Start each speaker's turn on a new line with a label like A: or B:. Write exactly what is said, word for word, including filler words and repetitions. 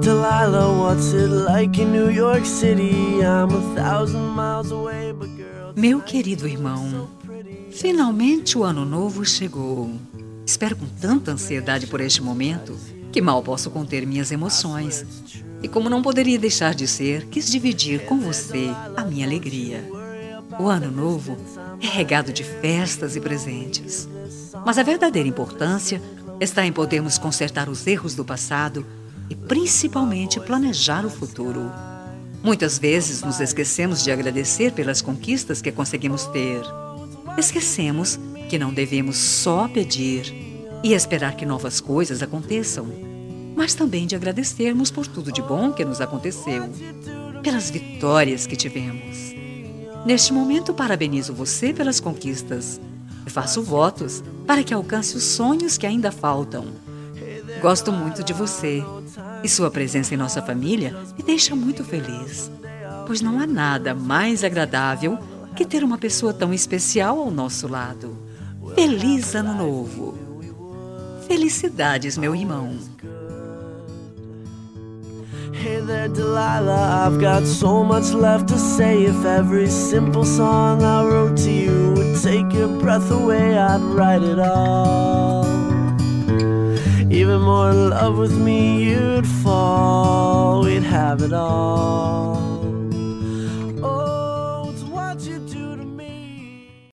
A: Delilah, what's it like in New York City? I'm a thousand miles away, but girl...
B: Meu querido irmão, finalmente o ano novo chegou. Espero com tanta ansiedade por este momento que mal posso conter minhas emoções. E como não poderia deixar de ser, quis dividir com você a minha alegria. O ano novo é regado de festas e presentes. Mas a verdadeira importância está em podermos consertar os erros do passado e principalmente planejar o futuro. Muitas vezes nos esquecemos de agradecer pelas conquistas que conseguimos ter. Esquecemos que não devemos só pedir e esperar que novas coisas aconteçam, mas também de agradecermos por tudo de bom que nos aconteceu, pelas vitórias que tivemos. Neste momento, parabenizo você pelas conquistas e faço votos para que alcance os sonhos que ainda faltam. Gosto muito de você e sua presença em nossa família me deixa muito feliz, pois não há nada mais agradável que ter uma pessoa tão especial ao nosso lado. Feliz Ano Novo! Felicidades, meu irmão!
A: Hey there, Delilah, I've got so much left to say. If every simple song I wrote to you would take your breath away, I'd write it all. Even more in love with me, you'd fall, we'd have it all.